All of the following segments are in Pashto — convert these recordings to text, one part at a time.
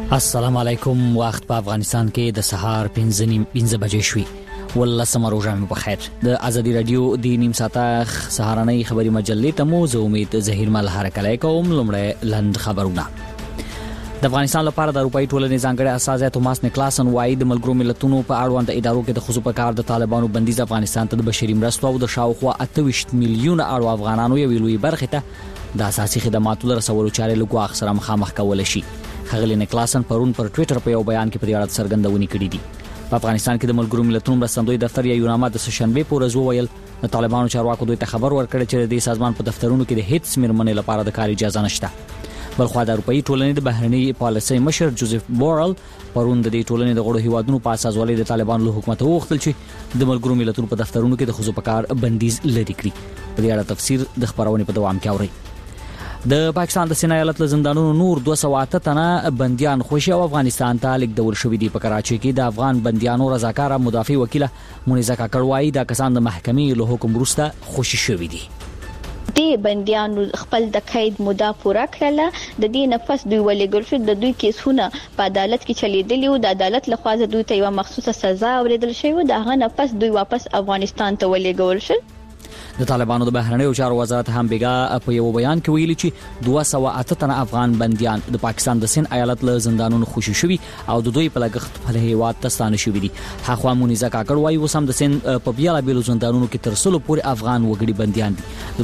السلام علیکم. وخت په افغانستان کې د سهار 5:15 بجې شوي. ولسمه روزه مو بخیر. د ازادي رادیو د نیم ساعته سهارنۍ خبري مجلې ته مو زه امید ظهیر مل حرکت کوم. لومړی لند خبرونه. د افغانستان لپاره د اروپאי ټولنې ځانګړي استازی توماس نیکلاسن وایي د ملګرو ملتونو په اړوند ادارو کې د خصوصي په کار د طالبانو بندیز افغانستان ته د بشري مرستو او د شاوخوا 28 میلیونه اړو افغانانو یو لوی برخه ته د اساسي خدماتو رسولو چارې له ګواښ سره مخامخ کول شي. خغلی نیکلاسن پرون پر ټوئیټر په یو بیان کې په دې اړه څرګندونې کړې دي. په افغانستان کې د ملګرو ملتونو مرستندوی دفتر یا یوناما د سشنبه په ورځ وویل د طالبانو چارواکو دوی ته خبر ورکړ چې د سازمان په دفترونو کې د هیڅ مرمنې لپاره د کار اجازه نشته. بلخو د اروپאי ټولنې د بهرنی پالیسۍ مشر جوزف بورل پرون د دې ټولنې د غړو هیوادونو په اساسوالۍ د طالبانو له حکومت وغوښتل چې د ملګرو ملتونو په دفترونو کې د خصوصي په کار بندیز لري کړي. په دې اړه تفسیر د خبرونې په دوام کې اوري. د پاکستان د سینا ایالت له زندانونو نور 208 تنه بنديان خوشي او افغانستان ته لیږدول شوې دي. په کراچۍ کې د افغان بنديانو رضاکاره مدافع وکیله مونیزه کاکړوایی د کسان د محکمې له حکم وروسته خوشي شوې دي. د بنديانو خپل د قید مده پوره کړله. د دې نفس دوی ولېګل شو. د دوی کیسونه په عدالت کې چلیدلی او د عدالت له خوا دوی ته یو مخصوصه سزا اوریدل شوی. د هغه نفس دوی واپس افغانستان ته ولېګول شو. د طالبانو د بهرنیو چارو وزارت هم بیګا په یو بیان کې ویلي چې 208 تنه افغان بنديان د پاکستان د سین ایالت له زندانونو خوشي شوي او د دوی په لګښت په هیواد ته ستانه شوي دي. هغه مونیزه کاکړ وایي وسم د سین په بیلابیلو زندانونو کې تر څلو پورې افغان وګړي بنديان دي.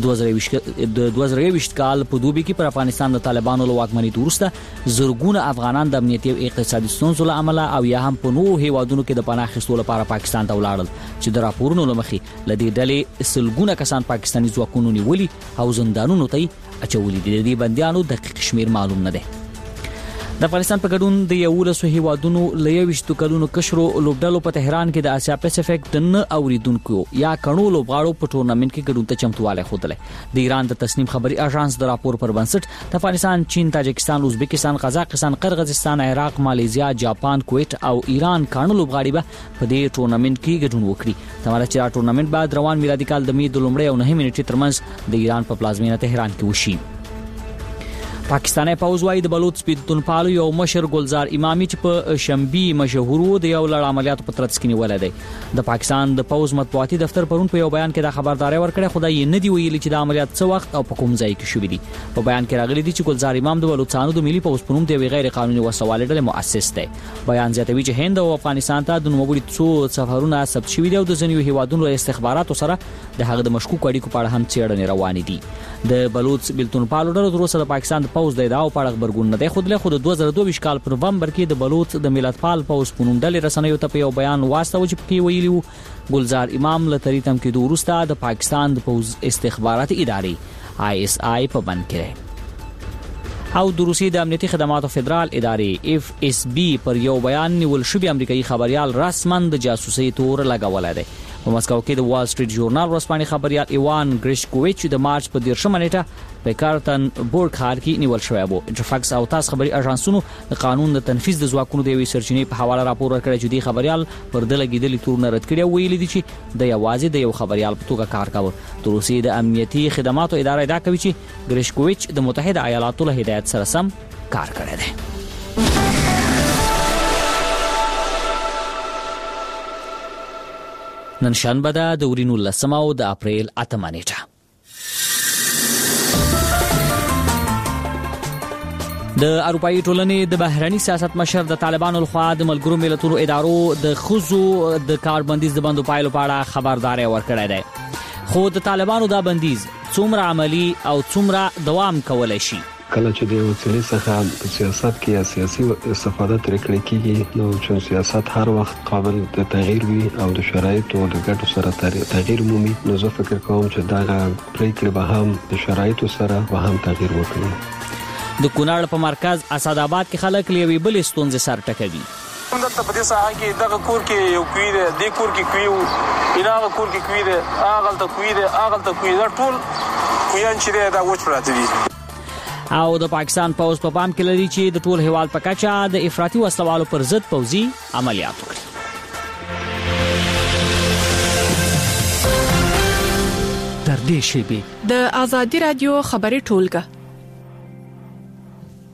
د 2020 کال په دوبي کې پر افغانستان د طالبانو له واکمنۍ وروسته زرګونه افغانان د امنیتي او اقتصادي ستونزو له امله او یا هم په نورو هیوادونو کې د پناه اخیستلو لپاره پاکستان ته ولاړل چې د راپورونو لمخې لدې ډلې سلګونه کسان پاکستاني ځواکونو نیولي او زندانونو ته اچولي دي. د دې بنديانو دقیق شمیر معلوم نه دی. د افغانستان په ګډون د 11 هیوادونو له 21 کلونو کشرو لوبډلو په تهران کې د اسیا پیسفیک د نه اوریدونکو یا کڼو لوبغاړو په ټورنمنت کې ګډون ته چمتواله خوده. د ایران د تصنیم خبري اژانس د راپور پر بنسټ د افغانستان، چین، تاجکستان، ازبکستان، قزاقستان، قرغیزستان، عراق، ماليزیا، جاپان، کویت او ایران کڼو لوبغاړي به په دې ټورنمنت کې ګډون وکړي. تمره چې ټورنمنت بعد روان میلادي کال د می د لومړۍ او 9 نیټې ترمنځ د ایران په پلازمینه تهران کې وشي. پاکستاني پوز وايي د بلوچ سپیدتونپالو یو مشر ګلزار امامي چې په شنبي مشهورو د یو لړ عملیاتو په ترڅ کې نیول دی. د پاکستان د پوز مطبوعاتي دفتر پرون په یو بیان کې د خبرداري ورکړه خدای نه دی ویلي چې د عملیات څه وخت او په کوم ځای کې شوې دي. په بیان کې راغلي دي چې ګلزار امام د بلوچستان د ملي پوز پرون د غیر قانوني وسوالې ډلې مؤسس دی. بیان زیاتوي چې هند او افغانستان ته د نوموړي څو سفرونه ثبت شوي دي او د ځینو هیوادونو استخباراتو سره د هغه د مشکوک اړیکو په اړه هم څېړنې روانې دي. د بلوچ سپیدتونپالو ډلو تر اوسه د پاکستان د پوز د ادعاو په اړه خبرګون نه دی خوده. خو د 2022 کال په نومبر کې د بلوچ د ملتپال پوز په نوم ډلې رسنیو ته په یو بیان واستاوه چې پکې ویلي ګلزار امام له تریتم کې د وروسته د پاکستان د پوز استخباراتي ادارې ISI په بند کړي او د روسي د امنیتي خدماتو فدرال ادارې FSB پر یو بیان نیول شوی امریکایي خبريال رسمن د جاسوسي تور لګولای دی. په مسکو کې د وال سټریټ ژورنال ورځپاڼې خبريال ایوان ګریشکوویچ د مارچ په 13 نیټه په کارتن بورګ ښار کې نیول شوی و. انټرفاکس او تاس خبري اژانسونو د قانون د تنفيذ د ځواکونو د یوې سرچینې په حواله راپور ورکړی چې د خبريال پر دله کېدلې تور نه رد کړی او ویلي دي چې د یوازې د یو خبريال په توګه کار کاوه. د روسي د امنیتي خدماتو ادارې دا کوي چې ګریشکوویچ د متحده ایالاتو له هدایت سره سم کار کړی دی. نن شنبه ده د ورینو 10 او د اپریل 8 نیټه. د اروپאי ټولنې د بهرنی سیاست مشر د طالبانو لخوا د ملګرو ملتونو ادارو د خزو د کاربندیز د بندو پایلو په اړه خبرداري ورکړې ده. خو د طالبانو دا بندیز څومره عملی او څومره دوام کولای شي؟ کله چې د وسیلې څخه په سیاست کې یا سیاسي استفاده ترې کړې کېږي نو چې سیاست هر وخت قابل د تغییر وي او د شرایطو د ګډو سره تغییر مومي نو زه فکر کوم چې دا پریکړې به هم د شرایطو سره به هم تغییر وکړي. د کونړ په مرکز اسداباد کې خلک لیوي بل ستونزې سر ټکوي. دلته په دې ساحه کې دغه کور کې یو کوي دی، دې کور کې کوي وو، هغه کور کې کوي دی، هغه ته کوي دی، هغه ته کوي دی، ټول کویان چې دا وچ پراته دي. او د پاکستان پوز په پام کې لري چې د ټول هیواد په کچه د افراطي وسلوالو پر ضد پوزي عملیات وکړي. تر دې شی د ازادي رادیو خبري ټولګه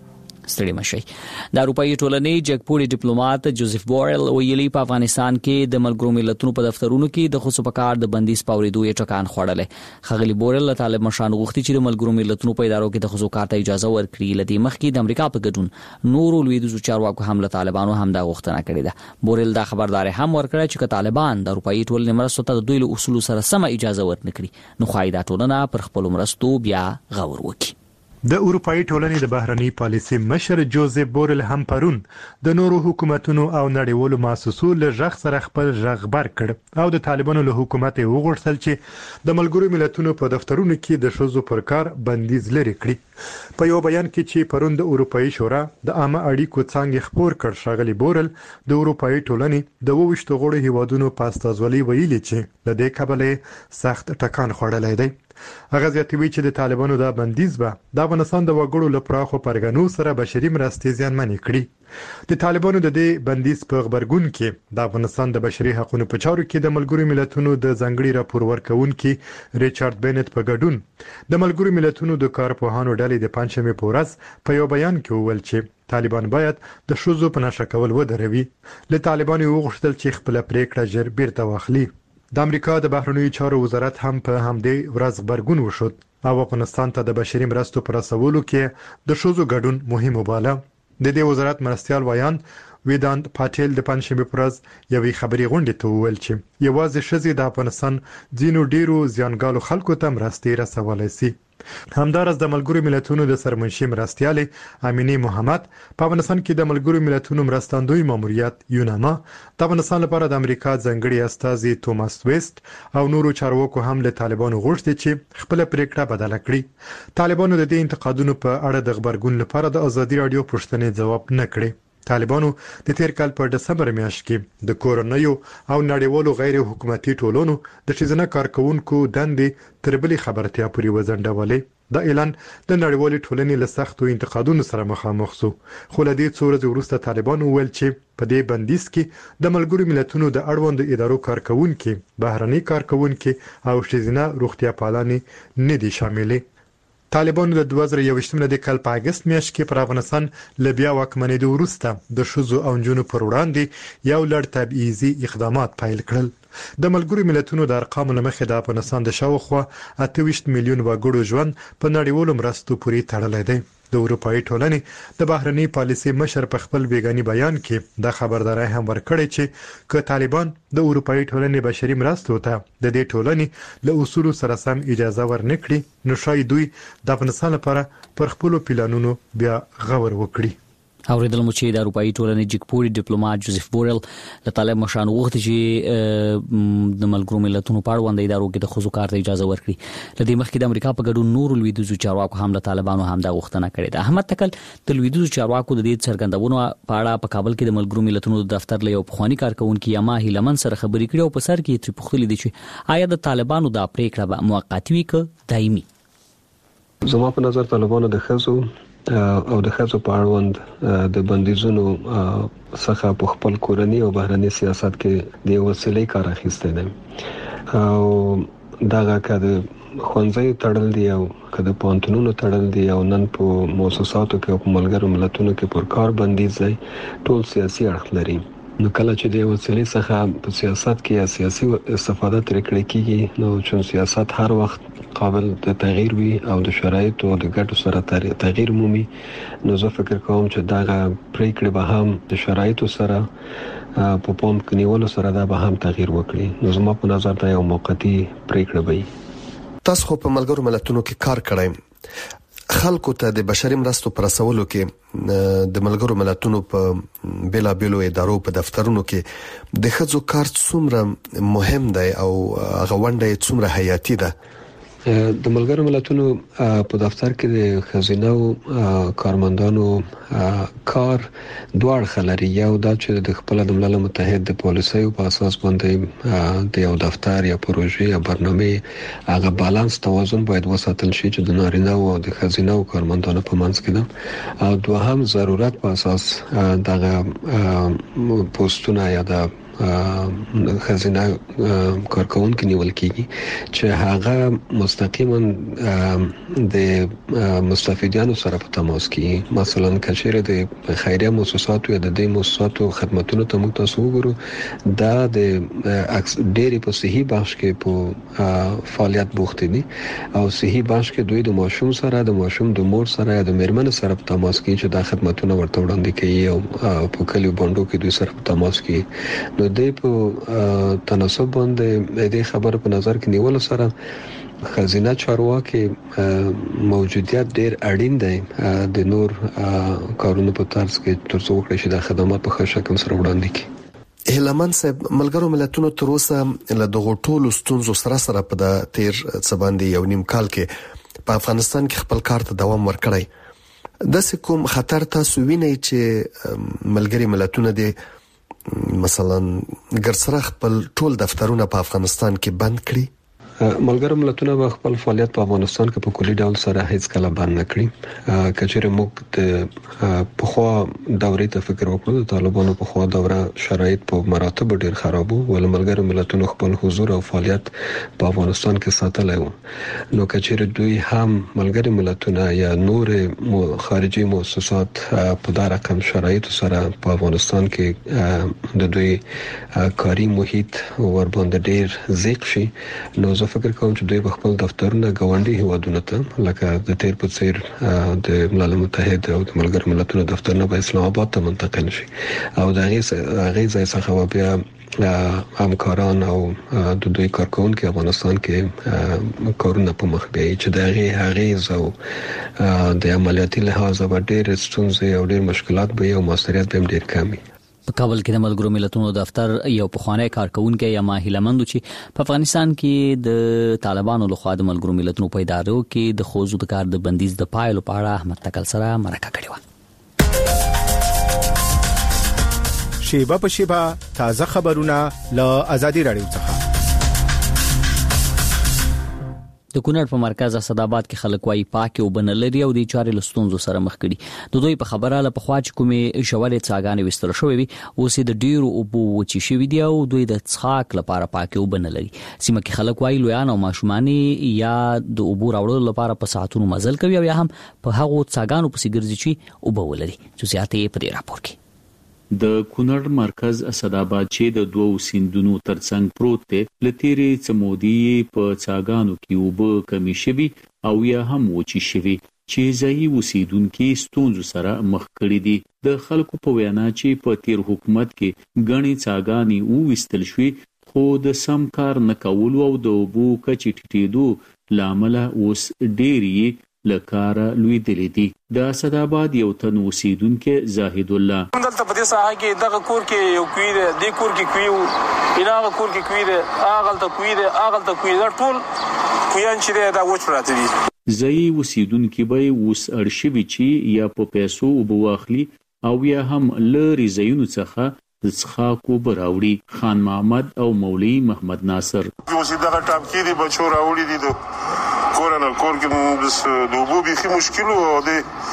ستړي مشي. د اروپאי ټولنې جګپوړي ډیپلوماټ جوزف بورل ویلي په افغانستان کې د ملګرو ملتونو په دفترونو کې د خصوصي پکار د بندیز پاوریدو یې ټکان خوړلې. خغلی بورل طالب مشان غوښتي چې د ملګرو ملتونو په ادارو کې د خصوصي کار ته اجازه ورکړي. لدی مخکې د امریکا په ګډون نورو لویدیځو چارواکو هم له طالبانو هم دا غوښتنه کړې ده. بورل دا خبرداري هم ورکړه چې طالبان د اروپאי ټولنې مرستو ته د دوی له اصول سره سم اجازه ورنکړي نو خایدا ټولنه پر خپل مرستو بیا غور وکړي. د اروپאי ټولنې د بهرنی پالیسي مشر جوزف بورل هم پرون د نورو حکومتونو او نړیوالو مؤسسو له ژغ سره خپل ژغ بر کړ او د طالبانو له حکومت وغوښتل چې د ملګرو ملتونو په دفترونو کې د ښځو پر کار بندیز لري کړي. په یو بیان کې چې پرون د اروپאי شورا د عامه اړیکو څنګه خبر کړ ښاغلي بورل د اروپאי ټولنې د 22 غړو هیوادونو په استازولۍ ویلي چې د دې کبله سخت ټکان خوړلای دی. هغه زیاتوي چې د طالبانو د بندیز به د افغانستان د وګړو لپاره خو پرګنو سره بشري مرستې زیانمنې کړي. د طالبانو د دې بندیز په خبرګون کې د افغانستان د بشري حقوقو په چارو کې د ملګرو ملتونو د ځنګړي راپور ورکونکي ریچارډ بینټ په ګډون د ملګرو ملتونو د کارپوهانو ډلې د پنځمې په ورځ په یو بیان کې وویل چې طالبان باید د شوزو په نشه کول ودروي. له طالبانو وغوښتل چې خپل پریکړه ژر بیرته واخلي. د امریکا د بهرنیو چارو وزارت هم په همدې ورځ خبرګون وشود او افغانستان ته د بشري مرستو پر رسولو کې د شوزو ګډون مهم وباله. د دې وزارت مرستيال ویان ویدانت پاتیل د پنځمې پر ورځ یوې خبري غونډې ته وویل چې یوازې شذې د افغانستان ځینو ډیرو زیانګالو خلکو ته مرستې رسولای شي. همدارس د ملګرو ملتونو د سرمنشي مرستيالې امینه محمد په افغانستان کې د ملګرو ملتونو مرستندوی ماموریت یوناما د افغانستان لپاره د امریکا ځنګړي استازي توماس ویست او نورو چارواکو هم له طالبانو غوښتي چې خپل پریکړه بدله کړي. طالبانو د دې انتقادونو په اړه د خبرګون لپاره د ازادي رادیو پوښتنې جواب نه کړی. طالبانو د تیر کال په دسمبر میاشت کې د کورونیو او نړیوالو غیر حکومتي ټولنو د ښځینه کارکونکو دندې تر بلې خبرتیا پورې وزنډولې. دا اعلان د نړیوالې ټولنې له سختو انتقادونو سره مخامخ شو. خو له دې څو ورځې وروسته طالبانو ویل چې په دې بندیز کې د ملګرو ملتونو د اړوند ادارو کارکونکو، بهرني کارکونکو او ښځینه روغتیا پالنې نه دي شاملې. طالبانو د 2021 د کال په اگست میاشت کې پر افغانستان لبیا واکمنۍ د وروسته د شوزو او جنونو پر وړاندې یو لړ تبعیضي اقدامات پیل کړل. د ملګرو ملتونو د ارقامو لمخې د افغانستان د شاوخوا 28 میلیون وګړو ژوند په نړیوالو مرستو پورې تړلی دی. د اروپאי ټولنې د بهرنی پالیسي مشر په خپل بیګانی بیان کې د خبرداري هم ورکړی چې که طالبان د اروپאי ټولنې بشري مرستو ته د دې ټولنې له اصول سره سم اجازه ورنکړي نو شاید دوی د افغانستان لپاره پر خپل پلانونو بیا غور وکړي. اوریدل مو چې د اروپאי ټولنې جګپوړي ډیپلوماټ جوزف بورل له طالب مشان غوښتي چې د ملګرو ملتونو په اړوند ادارو کې د خصوصي کار ته اجازه ورکړي. لدی مخکې د امریکا په ګډون نورو لویدیځو چارواکو هم له طالبانو هم دا غوښتنه کړې ده. احمد تکل د لویدیځو چارواکو د دې څرګندونو په اړه په کابل کې د ملګرو ملتونو د دفتر له یو پخوانی کارکونکو یما هیلمن سره خبرې کړې او په سر کې تر پوښتنه دي چې آیا د طالبانو د پریکړه به موقتی وي که دایمي؟ زما په نظر طالبانو د خزو او د خزو په اړوند د بندیزونو څخه په خپل کورنی او بهرنی سیاست کې د وسیلې کار اخیسته دي او دغه کده خوانځي تړل دي او کده پونتونونو تړل دي او نن په مؤسساتو کې او په ملګرو ملتونو کې پر کار بندیز دی ټول سیاسي اړخ لري. نو کله چې د وسیلې څخه په سیاست کې سیاسي استفاده ترې کړې کیږي نو چې سیاست هر وخت قابل د تغییر وي او د شرایطو د ګټو سره تغییر مومي نو زه فکر کوم چې دا پریکړه به هم د شرایطو سره په پام کې نیولو سره دا به هم تغییر وکړي. نو زما په نظر دا یو موقتی پریکړه وي. تاسو په ملګرو ملتونو کې کار کړئ، خلکو ته د بشري مرستو پر رسولو کې د ملګرو ملتونو په بیلابیلو ادارو په دفترونو کې د خځو کار څومره مهم دی او هغه ونده څومره حیاتي ده؟ د ملګرو ملتونو په دفتر کې د خزینو کارمندانو کار دوه خلري یو دا چې د خپل د ملل متحد د پالیسیو په اساس باندې د یو دفتر یا پروژې یا برنامه هغه بالانس توازن باید وساتل شي چې د نارینه او د خزینو کارمندانو په منځ کې ده او دوهم ضرورت په اساس دغه پوسټونه یا د خزینه کارکونکو نیول کیږي چې هغه مستقیما د مستفیدانو سره په تماس کې مثلا کچېره د خیریه مؤسساتو یا د دې مؤسساتو خدماتونو ته موږ تاسو وګورو دا د ډېری په صحي بخش کې په فعالیت بوخت دي او صحي بخش کې دوی د ماشوم سره د ماشوم د مور سره یا د میرمن سره په تماس کې چې دا خدماتونه ورته وړاندې کوي او په کلیو باندې کې دوی سره په تماس کې نو دې په تناسب باندې دې خبره په نظر کې نیول سره خزینه چارواکي موجودیت ډېر اړین دی د نور کارونو په طرز کې ترڅو وکړي چې د خدمات په ښه شکل سره وړاندې کړي. هلمند صاحب ملګرو ملتونو تر اوسه له دغه ټولو ستونزو سره په د تیر څه باندې یو نیم کال کې په افغانستان کې خپل کار ته دوام ورکړی د کوم خطر تاسو وینئ چې ملګری ملتونه دي مثلا ګرځره خپل ټول دفترونه په افغانستان کې بند کړي؟ ملګری ملتونه به خپل فعالیت په افغانستان کې په کلي ډول سره هیڅ کله بند نه کړي. کچېره موږ د پخوا دورې ته فکر وکړو د طالبانو پخوا دوره شرایط په مراتب ډېر خراب وو ول ملګری ملتونه خپل حضور او فعالیت په افغانستان کې ساتلای وو نو کچېره دوی هم ملګری ملتونه یا نور خارجي مؤسسات په دا رقم شرایط سره په افغانستان کې د دوی کاری محیط ور باندې ډېر ضيق شي نو فکر کوم چې دوی خپل دفترونه غونډي هیوادونو ته لکه د تیر په څیر د ملل متحد او د ملګرو ملتونو دفترونه په اسلام آباد ته منتقل شي او د هغه ځای څخه بیا همکاران او د دوی کارکونکو افغانستان کې کارونه په مخ بیاي چې د هغه او د عملیاتي لحاظ به ډېر ستونزې او ډېر مشکلات به او موثریت به ډېر کمی. په کابل کې د ملګرو ملتونو دفتر یو پخوانی کارکونکو یا ماهیلمندو چې په افغانستان کې د طالبانو لخوا د ملګرو ملتونو په ادارو کې د خوځو د کار د بندیز د پایلو په اړه احمد تکل سره مرکه کړې و. شیبه په شیبه تازه خبرونه له ازادي رادیو څخه. د کونړ په مرکز اسداباد کې خلک وايي پاکي او بنلري او د چارې لستونزو سره مخ کړي. د دوی په خبره له پخوا چې کومې شوالې څاګانې وستل شوې وي اوس د ډیرو اوبو وچی شوې دي او دوی د څښاک لپاره پاکي او بنلري. سیمه کې خلک وايي لویان او ماشوماني یا د اوبو راوړلو لپاره په ساعتونو مزل کوي او یا هم په هغو څاګانو پسې ګرځي چې اوبه ولري. جزئیات یې په دې راپور کې. د کونړ مرکز اسداباد چې د دوو سیندونو ترڅنګ پروت دی لتیری چمودی په څاګانو کې اوبه کمی شوي او یا هم وچی شوي چې ځایي اوسیدونکو ستونزو سره مخ کړي دي. د خلکو په وینا چې په تیر حکومت کې غني څاګانې وستل شوي خو د سم کار نه کول او د اوبو کچې ټیټېدو لامل اوس ډېری لکاره لوی دلی دي. د اسداباد یو تن اوسیدونکو زاهد الله دلته په دې ساحه کې دغه کور کې یو کوي دی د کور کې کوي ایناغه کور کې کوي دی اغلته کوي دی اغلته کوي دا ټول کویان چې دا وچ راته دي. ځایي اوسیدونکو به اوس ارشیوي چې یا په پیسو وبواخلي او یا هم لری ځایونو څخه د څخاکو براوړي. خان محمد او مولوی محمد ناصر اوس دغه ټاپ کې دي بچو راوړي دي کورن کور کې بس د وبو بيخي مشکل او د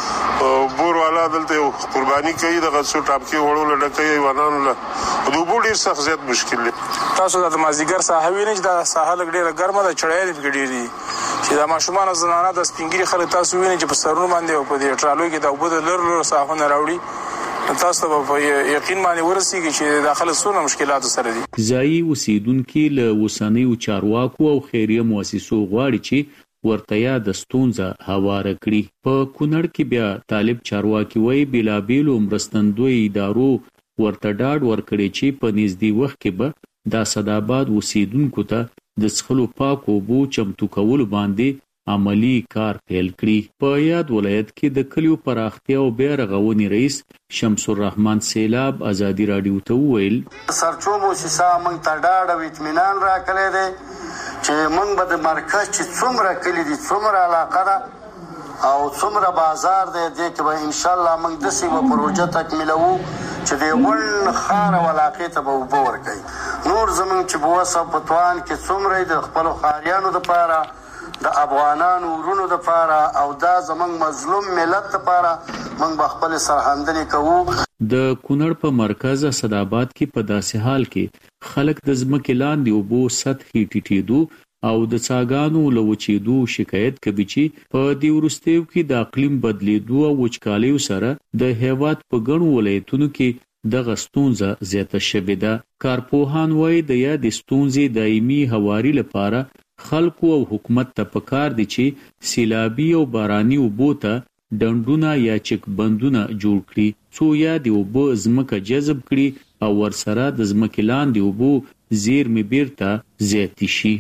بور والا دلته قرباني کوي دغه څو ټاپ کې وړول ډکې ونان له د وبو ډیر سخت زیات مشکل دي. تاسو د مازیګر ساحه وینئ چې د ساحه لګډه ګرمه د چړې د ګډيري چې د ماشومان زنانه د سپینګری خلک تاسو وینئ چې په سرونو باندې او په دې ټرالو کې د وبو د لر ساحه نه راوړي تاسو په یقین باندې ورسیږي چې داخله سونه مشکلات سره دي. ځایي اوسیدونکو له وسنیو چارواکو او خیریه مؤسسو غواړي چې ورتیا د ستونزه هواره کړي. په کونړ کې بیا طالب چارواکي وای بلابیل مرستندوی ادارو ورته ډاډ ورکړي چې په نږدې وخت کې به د اسداباد اوسیدونکو ته د څښلو پاکو اوبو چمتو کول باندې عملی کار پیل کړي. په یاد ولایت کې د کلیو پراختیا او بیا رغونې رئیس شمس الرحمن سیلاب ازادي رادیو ته ویل سرچو موسسه مونږ ته ډاډ او اطمینان راکړی دی چې مونږ به د مرکز چې څومره کلی دي څومره علاقه ده او څومره بازار دی دې کې به ان شاء الله مونږ د سیمه پروژه تکمیلو چې د ون خار علاقې ته به وبو ورکړي. نور زمونږ چې بوسه پتوان کې څومره د خپل خاریانو لپاره د افغانانو ورونو لپاره او دا زمونږ مظلوم ملت لپاره موږ خپل سرحندنې کوو. د کونړ په مرکز اسداباد کې په داسې حال کې خلک د ځمکې لاندې اوبو سطحې ټیټېدو او د څاګانو له وچېدو شکایت کوي چې په دې وروستیو کې د اقلیم بدلیدو او وچکالیو سره د هیواد په ګڼو ولایتونو کې دغه ستونزه زیاته شوې ده. کارپوهان وایي د یادې ستونزې دایمي هواري لپاره خلکو او حکومت ته پکار دي چې سیلابي او باراني اوبو ته ډنډونه یا چک بندونه جوړ کړي څو یادې اوبه ځمکه جذب کړي او ورسره د ځمکې لاندې اوبو زیرمې بیرته زیاتې شي.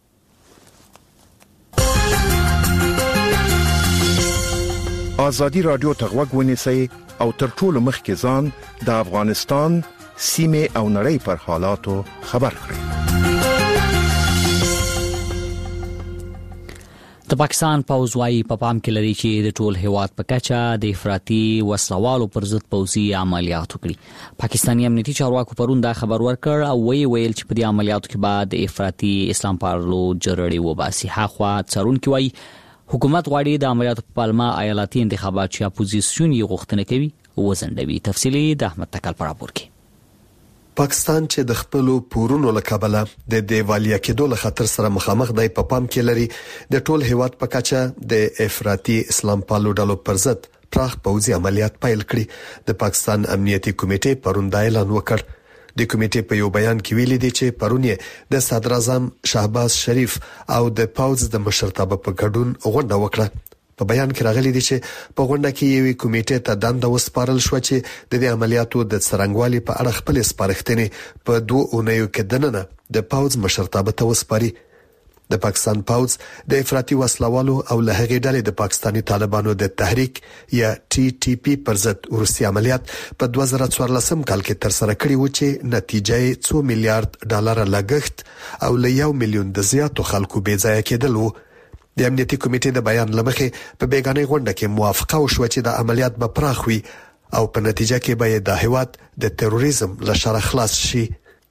آزادی رادیو ته غوږ ونیسئ او تر ټولو مخکې ځان د افغانستان سیمې او نړۍ پر حالاتو خبر کړئ. د پاکستان پوځ وايي په پام کې لري چې د ټول هیواد په کچه د افراطي وسلوالو پر ضد پوځي عملیات وکړي. پاکستاني امنیتي چارواکو پرون دا خبر ورکړ او ویل چې په دې عملیاتو کې بعد افراطي اسلام پالو جرړې وباسي. هاخوا څارونکو وايي حکومت غواړي د عملیاتو په پالما ایالتي انتخابات چې اپوزیسیون یې غوښتنه کوي وزندوي. تفصیلی د احمد تکل پر راپور کې. پاکستان چې د خپل پورونو لکابله د دیوالیا کېدو له خطر سره مخامخ دی په پام کې لري د ټول هیواد په کچه د افراطي اسلام پالو ډلو پر ضد پراخ پوځي عملیات پیل کړي. د پاکستان امنیتي کمیټې پرون دا اعلان وکړ. د کمیټې په یو بیان کې ویلي دي چې پرون یې د صدر اعظم شهباز شریف او د پوځ د مشرتابه په ګډون غونډه وکړه. په بیان کې راغلي دي چې په غونډه کې یوې کمیټې ته دنده وسپارل شو چې د دې عملیاتو د څرنګوالي په اړه خپل سپارښتنې په 2 اونیو کې دننه د پوځ مشرتابه ته وسپاري. د پاکستان پوځ د افراطي وسلوالو او له هغې ډلې د پاکستاني طالبانو د تحریک یا TTP پر ضد روسي عملیات په 2014 کال کې تر سره کړي و چې نتیجه یې 2 میلیارډ ډالر لګښت او له 1 میلیون د زیاتو خلکو بې ځایه کېدل وو. د امنیتي کمیټې د بیان لمخې په بیګانې غونډه کې موافقه وشوه چې د عملیات به پراخ وي او په نتیجه کې به د هیواد د تروریزم له شره خلاص شي.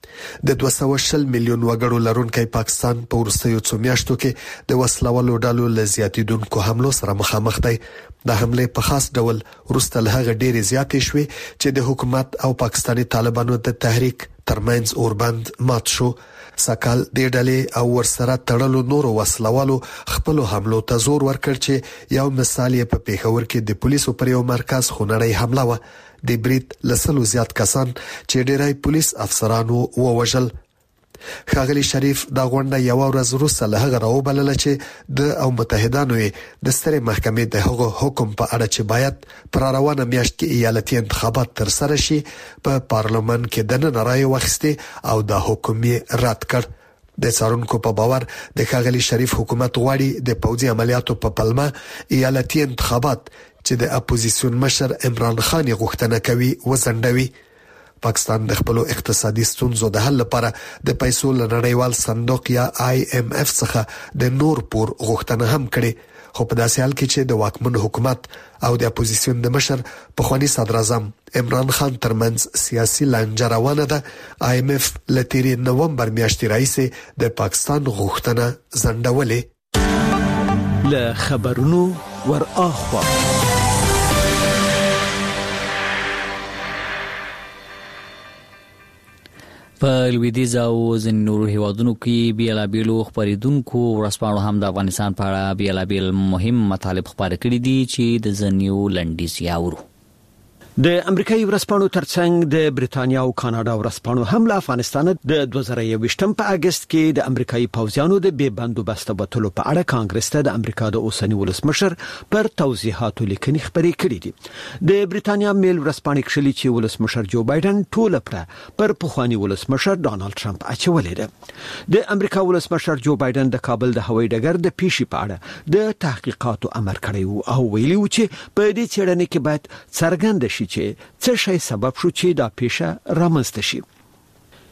د 240 میلیون وګړو لرونکي پاکستان په وروستیو څو میاشتو کې د وسلوالو ډلو له زیاتیدونکو حملو سره مخامخ دی. د حمله په خاص ډول وروسته له هغه ډېرې زیاتې شوې چې د حکومت او پاکستاني طالبانو د تحریک ترمنځ اوربند مات شو. سکهال د ډلې او ورسره تړلو نورو وسلوالو خپل حملو ته زور ورکړ چې یو مثال یې په پیښور کې د پولیسو پر یو مرکز خونړۍ حمله و. د بریټ لسلو زیات کسان چې ډېری پولیس افسرانو ووژل. ښاغلي شریف دا غونډه یو ورځ وروسته له هغه راوبلله چې د او متحدانو د سترې محکمې د هغو حکم په اړه چې باید پر روانه میاشت کې ایالتي انتخابات تر سره شي په پارلمان کې دننه رایه واخیسته او دا حکم یې رد کړ. د څارونکو په باور د ښاغلي شریف حکومت غواړي د پوځي عملیاتو په پلمه ایالتي انتخابات چې د اپوزیسیون مشر عمران خان غوښتنه کوي وزندوي. پاکستان د خپل اقتصادي ستونزو د حل لپاره د پیسو له نړیوال صندوق یا IMF څخه د نور پور غوښتنه هم کړې. خو په داسې حال کې چې د واکمن حکومت او د اپوزیسیون د مشر پخوانی صدر اعظم عمران خان ترمنځ سیاسي لانجه روانه ده، IMF له تیرې نومبر میاشتې راهیسې د پاکستان غوښتنه ځنډولې. له خبرونو ور اخوا په لویدیځ او ځینې نورو هیوادونو کې بیلابیلو خبرېدونکو ورځپاڼو هم د افغانستان په اړه بیلابیل مهم مطالب خپاره کړي دي چې د ځینو لنډیز یاورو. د امریکایي ورځپاڼو ترڅنګ د بریتانیا او کاناډا ورځپاڼو هم له افغانستان د 2021 په اگست کې د امریکایي پوځیانو د بې بندوبست وټلو په اړه کانګرس ته د امریکا د اوسنی ولسمشر پر توضیحاتو لیکنې خبرې کړې دي. د بریتانیا میل ورځپاڼې کښلي چې ولسمشر جو بایدن ټوله پر پخوانی ولسمشر ډانلډ ټرمپ اچولې ده. د امریکا ولسمشر جو بایدن د کابل د هوایي ډګر د پیښې په اړه د تحقیقاتو امر کړی او ویلي و چې په دې څېړنې کې باید څرګند شي چې څه شی سبب شو چې دا پیښه رامنځته شي.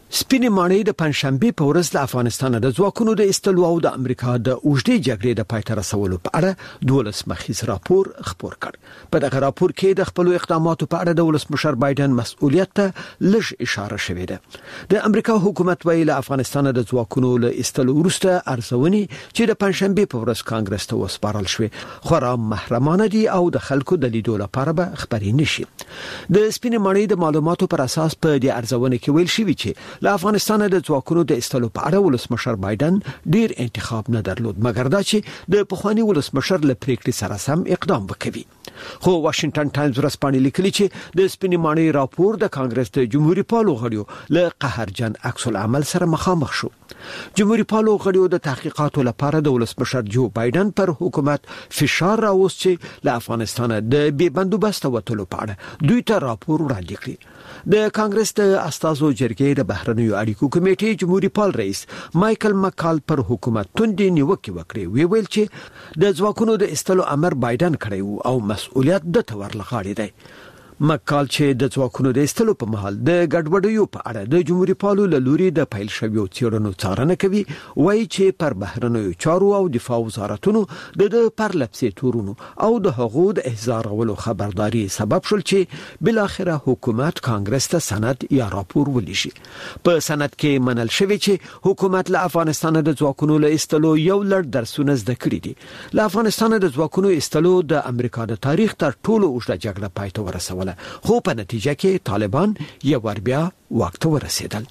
سپینې ماڼۍ د پنځشنبه په ورځ له افغانستان د ځواکونو د استلو او د امریکا د اوږدې جګړې د پای ته رسولو په اړه 12 مخیز راپور خپور کړ. په دغه راپور کې د خپل اقداماتو په اړه د ولسمشر بایدن مسؤلیت ته لږ اشاره شوې ده. د امریکا حکومت ویل افغانستان د ځواکونو له استلو وروسته ارزونې چې د پنځشنبه په ورځ کانګرس ته وسپارل شوې خورا محرمانه دي او د خلکو د لیدو لپاره به خبرې نشي. د سپینې ماڼۍ د معلوماتو پر اساس په دې ارزونه کې ویل شوی چې له افغانستان د ځواکونو د استلو په اړه ولسمشر بایدن ډیر انتخاب نه درلود مګر دا چې د پخوانی ولسمشر له پریکړې سره سم اقدام وکوي. خو واشنگټن ټایمز ورځپاڼې لیکلي چې د سپینې ماڼۍ راپور د کانګرس د جمهوریت پالو غړیو له قهرجن عکس العمل سره مخامخ شو. جمهوریت پالو غړیو د تحقیقاتو لپاره د ولسمشر جو بایدن پر حکومت فشار راوست چې له افغانستان د بې بندوبست وټلو په اړه دوی ته راپور وړاندې کړي. د کانګرس د استازو جرګې د بهرنیو اړیکو کمیټې جمهوریت پال رئیس مایکل مکال پر حکومت توندې نیوکې وکړې. ویل چې د ځواکونو د استلو امر بایدن کړی او مسؤلیت د تور لغاړي دی. مکال چې د ځواکونو د استلو په مهال د ګډوډیو په اړه د جمهوریت پالو له لوري د پیل شویو څېړنو څارنه کوي وایي چې پر بهرنیو چارو او دفاع وزارتونو د پرلپسې تورونو او د هغو د احضارولو خبرداري سبب شول چې بل اخره حکومت کانګرس ته سند یا راپور ولیشي. په سند کې منل شوی چې حکومت له افغانستان د ځواکونو له استلو یو لړ درسونه زده کړي دي. له افغانستان د ځواکونو استلو د امریکا د تاریخ تر ټولو اوږده جګړه پای ته ورسوله خو په نتیجه کې طالبان یو ور بیا واک ته ورسېدل.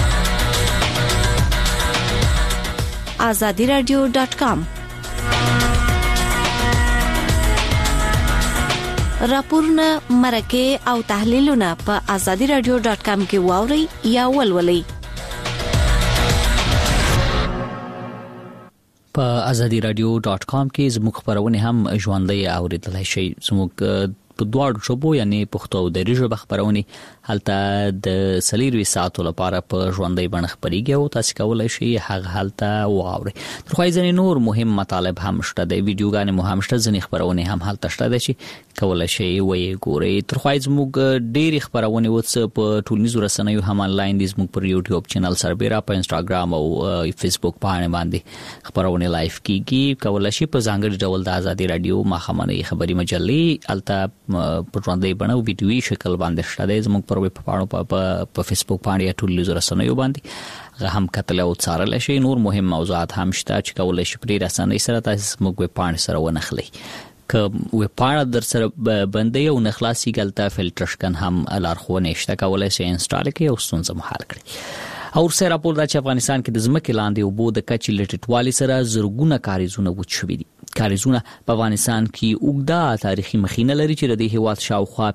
azadiradio.com راپورونه مرکه او تحلیلونه په azadiradio.com کې واوري یا ولولئ. په azadiradio.com کې زموږ خبرونه هم ژوندۍ اوریدلای شئ. زموږ په دواړو ژبو یعنی پښتو او دری ژبه خبرونه هلته د سلیروي ساعتو لپاره په ژوندۍ بڼه خبريږي او تاسو کولای شئ هغه هلته واورئ. تر خو ځینې نور مهم مطالب هم شته د ویډیوګانې مهم شته ځینې خبرونه هم هلته شته چې کولای شئ وې ګورئ. تر خو زموږ ډېری خبرونه وڅ په ټولنیزو رسنیو هم انلاین دي زموږ پر یوټیوب چینل سربېره په انستګرام او فیسبوک باندې باندې خبرونه لایف کیږي. کولای شئ په ځانګړي ډول د ازادي رادیو ماخامنۍ خبري مجلې الته په ژوندۍ بڼه او ویډیوي شکل باندې شته زموږ پر ویب پاڼو په فیسبوک باندې ټولنیزو رسنیو باندې هم کتل او څارل شي. نور مهم موضوعات هم شته چې کولای شي پرې رسنۍ سره تاسو زموږ ویب پاڼې سره ونخلئ. که ویب پاڼه در سره بندي او نخلاصي ګلته فلټر شکن هم لارښوونه شته کولای شي انسټال کړئ او ستونزه مو حل کړئ. او سره راپور دا چې افغانستان کې د ځمکې لاندې اوبو د کچې لټټوالي سره زرګونه کاریزونه وچ شوي دي. کاریزونه په افغانستان کې اوږده تاریخي مخینه لري چې د هیواد شاوخوا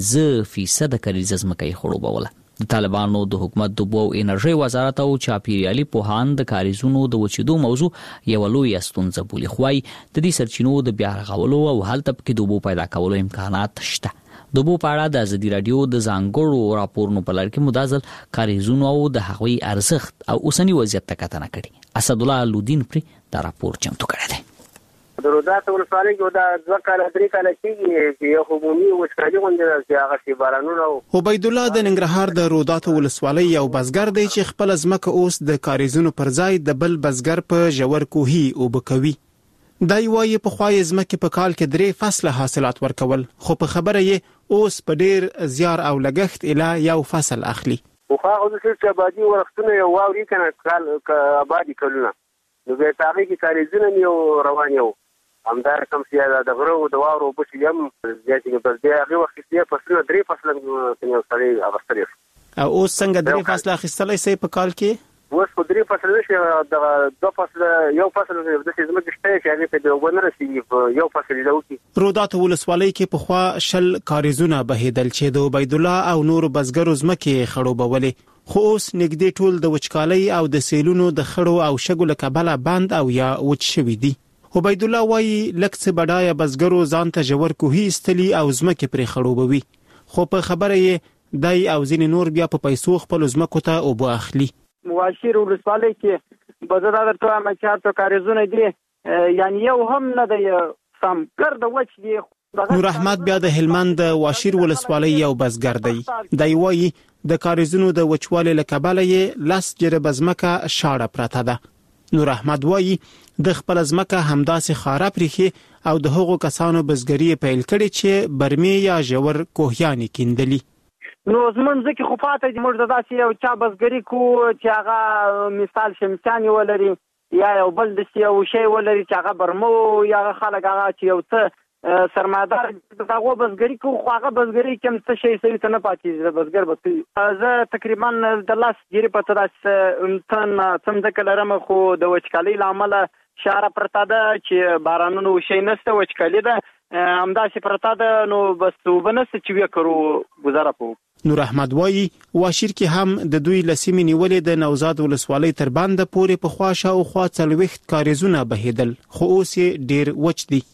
15% کاریزه ځمکه یې خړوبوله. د طالبانو د حکومت د اوبو او انرژي وزارت او چاپیریالي پوهان د کاریزونو د وچېدو موضوع یو لوی ستونزه بولي. خوای د دې سرچینو د بیا رغولو او هلته کې د اوبو پیدا کولو امکانات شته. د اوبو په اړه د ازادي رادیو د ځانګړو راپورونو په لړ کې مدازل کاریزونو او د هغوی ارزښت او اوسنی وضعیت ته کتنه کړې. اسد الله لودین پر دا راپور چمتو کړی دی. د رودات ولسوالۍ کې دا 2 کاله 3 کاله کېږي چې یو عمومي وچکالي غونډه چې هغه شی بارانونه. عبید الله د ننګرهار د رودات ولسوالۍ یو بزګر دی چې خپل ځمکه اوس د کاریزونو پر ځای د بل بزګر په ژور کوهي وبکوي. دای وايي په خوای ځمکه په کال کې 3 فصله حاصلات ورکول خو په خبره یې اوس په ډیر زیار او لګښت اله یو فصل اخلي. خو هغه چې آبادی ورختونه یو واوري کنه کال آبادی کولونه نو به تاریخ کې کاریزونه یو روان یو همدار کوم سیاده د غرو د واورو په شیم ځکه په دې هغه وخت کې فصل 3 فصل یو سړی اغستلی. اوس څنګه 3 فصل اخیستلای سي په کال کې؟ اوس په 3 فصل نشي د 2 فصل یو فصل د دې زموږ شته چې هغه په یو ونه رسیږي یو فصل دی. رودات ولسوالۍ کې په خوا شل کاریزونه بهیدل چې د عبید الله او نور بزګرو ځمکې خړوبولې. خو اوس نږدې ټول د وچکالۍ او د سیلونو د خړو او شګو له کبله بند او یا وچ شوي دي. عبید الله وايي لکه بډای بزګرو ځان ته ژور کوهي استلی او ځمکې پرې خړوبوي خو په خبره یې دای او ځین نور بیا په پیسو خپل ځمکو ته او بو اخلي. مواشیر ولسوالۍ کې بازار درته مچار ته کاریزونه دي یعنی یو هم نه دی سم ګرد وچ دی نور احمد بیا د هلمند واشیر ولسوالۍ یو بزګر دی. دی وایي د کاریزونو د وچوالي له کبله یې لاس جربه ځمکه شاړه پراته ده. نور احمد وایي د خپل ځمکه همداسې خاره پریخي او د هغو کسانو بزګري پیل کړي چې برمي یا ژور کوهیانې کیندلي. نو زمونږ ځکه خو پاته دي موږ داسې یو چا بزګري کو چې هغه مثال شمسیان ولري یا یو بل داسې یو شی ولري چې هغه برمو یا خلک هغه چې یو څه سرمایدار هغه بزګري کو خو هغه بزګري کوم څه شی سوي ته نه پاتې بزګر به زه تقریبا د لاس جری په تاسو تن څنګه لرم خو د وچکالۍ لامل شاره پرتا ده چې بارانونو شي نسته وچکالي ده همداسې پرتا ده نو بس وبنسته چې وکړو گزاره کوو. نور احمد وایي واشیر کې هم د دوی لسیمې نیولې د نوزاد ولسوالۍ تر بنده پورې په خوا شاوخوا 40 کاریزونه بهیدل خو اوس یې ډیر وچ دي.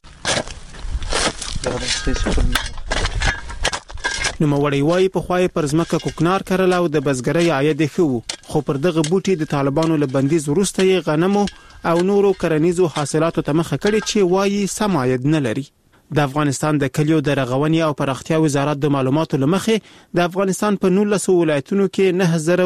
نوموړی وایي په خوای پر ځمکه کوکنار کړل او د بزګرۍ عاید خو خو پر دغه بوټي د طالبانو له بندیز وروسته یې غنمو او نورو کرنیزو حاصلاتو ته مخه کړې چې وایي سم عاید نه لري. د افغانستان د کلیو د رغونې او پراختیا وزارت د معلوماتو لمخې د افغانستان په 19 ولایتونو کې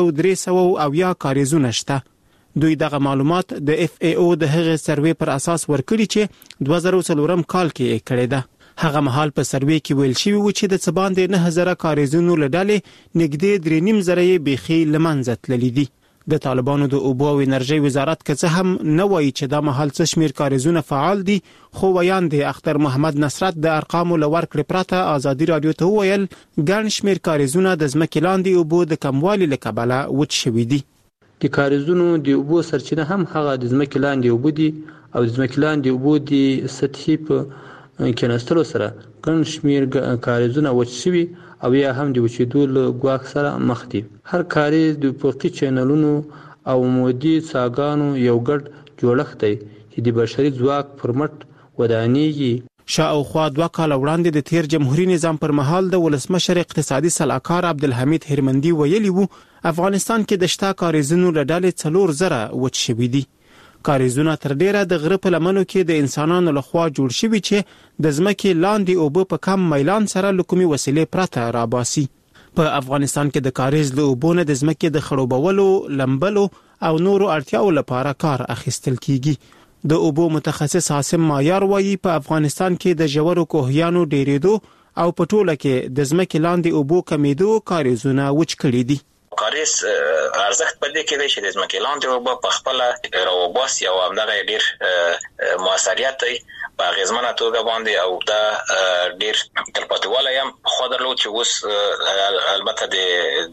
9300 کاریزونه شته. دوی دغه معلومات د FAO د هغه سروې پر اساس ورکړي چې 2004 کال کې کړی ده. هغه مهال په سروې کې ویل شوی و چې د څباندې 9000 کاریزونو لړلې نږدې 3.5 زره بيخي لمنځه تللي دي. د طالبانو د اوبو او انرژي وزارت که څه هم نه وایي چې دا مهال څه شمیر کاریزونه فعال دي خو ویان دی اختر محمد نصرت د ارقامو لور کړ پراته ازادي رادیو ته ویل ګڼ شمیر کاریزونه د ځمکې لاندې اوبو د کموالي لکبله وچ شوي دي. د کاریزونو د اوبو سرچینه هم هغه د ځمکې لاندې اوبو دي او د ځمکې لاندې اوبو د سطحي په کېناستلو سره ګڼ شمیر کاریزونه وچ شوي او یا هم د وچېدو له ګواښ سره مخ دي. هر کاریز د افقي چینلونو او عمودي څاګانو یو ګډ جوړښت دی چې د بشري ځواک پر مټ ودانېږي. شاوخوا 2 کال وړاندې د تیر جمهوریت نظام پر مهال د ولسمشر اقتصادي صلاحکار عبدالحمید هرمندي ویلي وو افغانستان کې د شتا کاریزونو لړلې 4 زره وچ شوي دي. کاریزونه تر ډیره د غره په لمنو کې د انسانانو لخوا جوړ شوي چې د ځمکې لاندې اوبه په کم میلان سره لکومي وسیلې پرته راباسي. په افغانستان کې د کاریز له اوبو نه د ځمکې د خړوبولو، لمبلو او نورو اړتیاو لپاره کار اخیستل کیږي. د اوبو متخصص حاسم مایار وایي په افغانستان کې د ژورو کوهیانو ډیرېدو او په ټوله کې د ځمکې لاندې اوبو کمیدو کاریزونه وچ کړي دي. کاریز ارزښت په دې کې دی چې د ځمکې لاندې اوبه په خپله راوباسي او همدغه ډېر موثریت دی په اغېزمنه توګه باندې او دا ډېر تلپاتېوالی هم خو درلود چې اوس البته د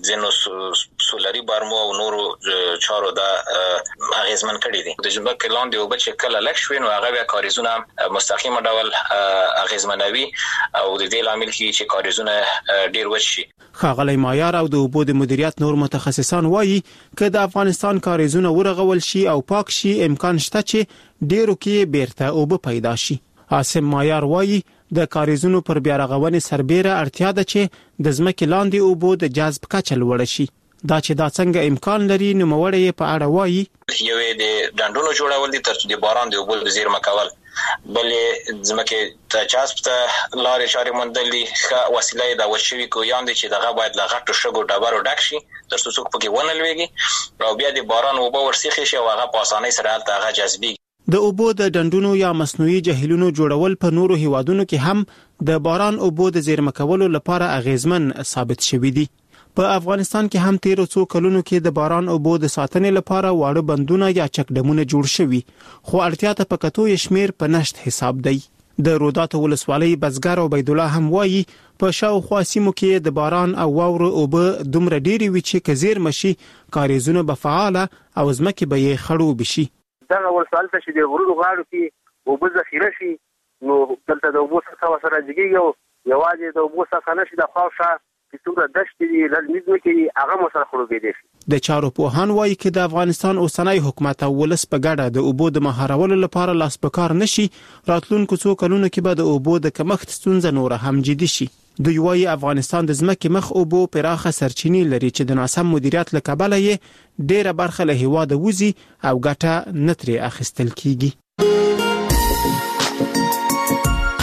ځینو سولري برمو او نورو چارو دا اغېزمن کړي دي. د ځمکې لاندې اوبه چې کله لږ شوي نو هغه بیا کاریزونه مستقیمه ډول اغېزمنوي او د دې لامل کېږي چې کاریزونه ډېر وچ شي. ښاغلی مایار او د اوبو د مدیریت نور متخصصان وایي که د افغانستان کاریزونه ورغول شي او پاک شي امکان شته چې ډیرو کې بیرته اوبه پیدا شي. حاسم مایار وایي د کاریزونو پر بیا رغونې سربېره اړتیا ده چې د ځمکې لاندې اوبو د جذب کچه لوړه شي. دا چې دا څنګه امکان لري نوموړی په اړه وایي یوې د ډنډونو جوړول دي تر د باران د اوبو د زیرمه کول، بلې ځمکې ته جذب ته لارې چارې موندل دي. ښه وسیله یې د وچ شوي کوهیان دي چې دغه باید له غټو شګو ډبرو ډک شي تر څو څوک پکې ونه لویږي او بیا د باران اوبه ورسیخي شي او هغه په اسانۍ سره هلته هغه جذبېږي. د اوبو د ډنډونو یا مصنوعي جهیلونو جوړول په نورو هیوادونو کې هم د باران اوبو د زیرمه کولو لپاره اغیزمن ثابت شوي دي. په افغانستان کې هم تیر څو کلونو کې د باران اوبو د ساتنې لپاره واړه بندونه یا چک ډمونه جوړ شوي خو اړتیا ته په کتو یې شمیر په نشت حساب دی. د رودات ولسوالۍ بزګر عبید الله هم وایي په شاوخوا سیمو کې د باران او واورو اوبه دومره ډېرې وي چې که زیرمه شي کاریزونه به فعاله او ځمکې به یې خړوبې شي. دغه ولسوالۍ ته چې د غرونو غاړو کې اوبه ذخیره شي نو دلته د اوبو سطحه ورسره جګېږي او یوازې د اوبو سطحه نه شي د خواوشا چې څومره دښتې دي للمیز ځمکې دي هغه هم ورسره خړوبېدی شي. د چارو پوهان وایي چې د افغانستان اوسنی حکومت او ولس په ګډه د اوبو د مهارولو لپاره لاس په کار نشي راتلونکو څو کلونو کې به د اوبو د کمښت ستونزه نور هم جدي شي. دوی وایي افغانستان د ځمکې مخ اوبو پراخه سرچینې لري چې د ناسم مدیریت له کبله یې ډېره برخه له هېواده وځي او ګټه نه ترې اخیستل کیږي.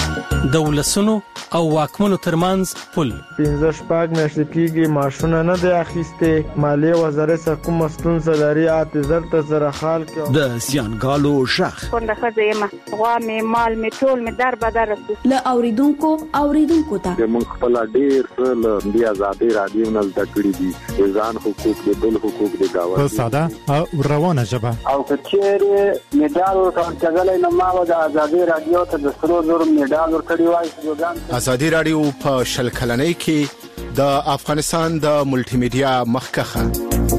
د ولسونو او واکمنو ترمنځ پل 15 شپږ میاشتې کېږي ماشونه نه دی اخیسته مالی وزارت څخه کوم ستونزه لري اعتذار ته سره حال کې د سیانګالو شخ څنګه خزه غوا می مال می ټول می در بدر له اوریدونکو ته موږ خپل ډیر څه د آزادۍ رادیو نه زده کړی دي ځان حقوق د بل حقوق د گاوند په ساده او روانه ژبه او کچېره میډال ورکړل نه ما د آزادۍ رادیو ته د سرو زر میډال ورکړی وای. آزادي رادیو په شل کلنۍ کې د افغانستان د ملټي میډیا مخکخه